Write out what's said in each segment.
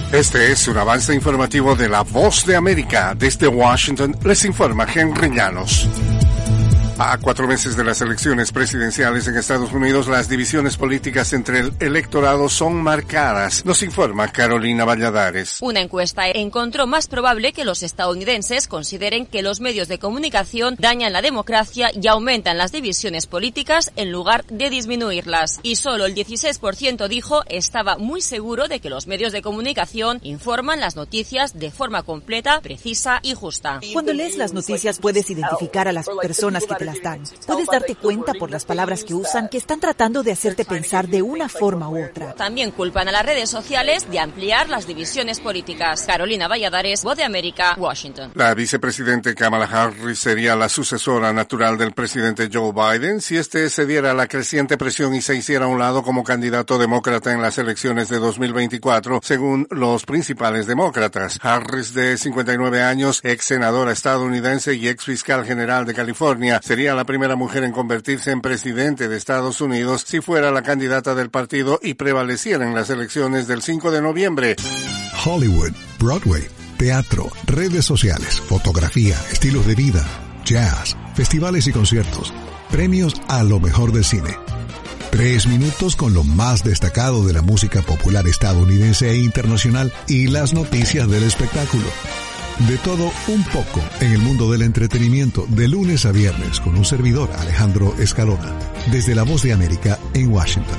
Este es un avance informativo de La Voz de América. Desde Washington les informa Henry Llanos. A 4 meses de las elecciones presidenciales en Estados Unidos, las divisiones políticas entre el electorado son marcadas, nos informa Carolina Valladares. Una encuesta encontró más probable que los estadounidenses consideren que los medios de comunicación dañan la democracia y aumentan las divisiones políticas en lugar de disminuirlas. Y solo el 16% dijo estaba muy seguro de que los medios de comunicación informan las noticias de forma completa, precisa y justa. Cuando lees las noticias puedes identificar a las personas que te las dan. Puedes darte cuenta por las palabras que usan que están tratando de hacerte pensar de una forma u otra. También culpan a las redes sociales de ampliar las divisiones políticas. Carolina Valladares, Voz de América, Washington. La vicepresidente Kamala Harris sería la sucesora natural del presidente Joe Biden si este cediera a la creciente presión y se hiciera a un lado como candidato demócrata en las elecciones de 2024, según los principales demócratas. Harris, de 59 años, ex senadora estadounidense y ex fiscal general de California, sería la primera mujer en convertirse en presidente de Estados Unidos si fuera la candidata del partido y prevaleciera en las elecciones del 5 de noviembre. Hollywood, Broadway, teatro, redes sociales, fotografía, estilos de vida, jazz, festivales y conciertos, premios a lo mejor del cine. 3 minutos con lo más destacado de la música popular estadounidense e internacional y las noticias del espectáculo. De todo un poco en el mundo del entretenimiento, de lunes a viernes, con un servidor, Alejandro Escalona, desde La Voz de América en Washington.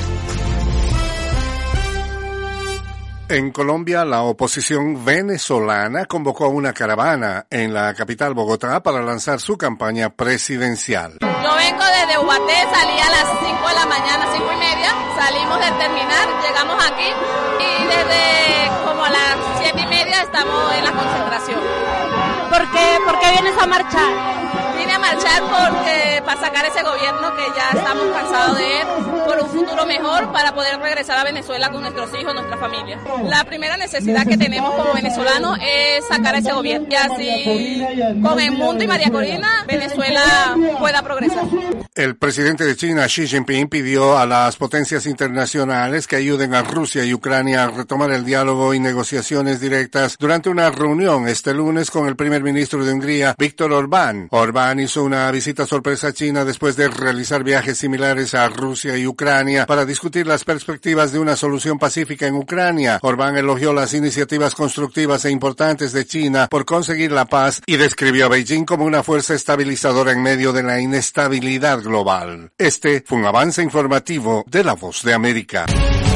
En Colombia, la oposición venezolana convocó a una caravana en la capital Bogotá para lanzar su campaña presidencial. Yo vengo desde Ubaté, salí a las 5 de la mañana, 5:30, salimos del terminal, llegamos aquí y desde como a las 7:30 estamos en la concentración. ¿Por qué vienes a marchar? Vine a marchar porque para sacar ese gobierno que ya estamos cansados de él, por un futuro mejor para poder regresar a Venezuela con nuestros hijos, nuestra familia. La primera necesidad que tenemos como venezolanos es sacar a ese gobierno y así con el mundo y María Corina, Venezuela pueda progresar. El presidente de China, Xi Jinping, pidió a las potencias internacionales que ayuden a Rusia y Ucrania a retomar el diálogo y negociaciones directas durante una reunión este lunes con el primer ministro de Hungría, Viktor Orbán. Orbán hizo una visita sorpresa a China después de realizar viajes similares a Rusia y Ucrania para discutir las perspectivas de una solución pacífica en Ucrania. Orbán elogió las iniciativas constructivas e importantes de China por conseguir la paz y describió a Beijing como una fuerza estabilizadora en medio de la inestabilidad global. Este fue un avance informativo de La Voz de América.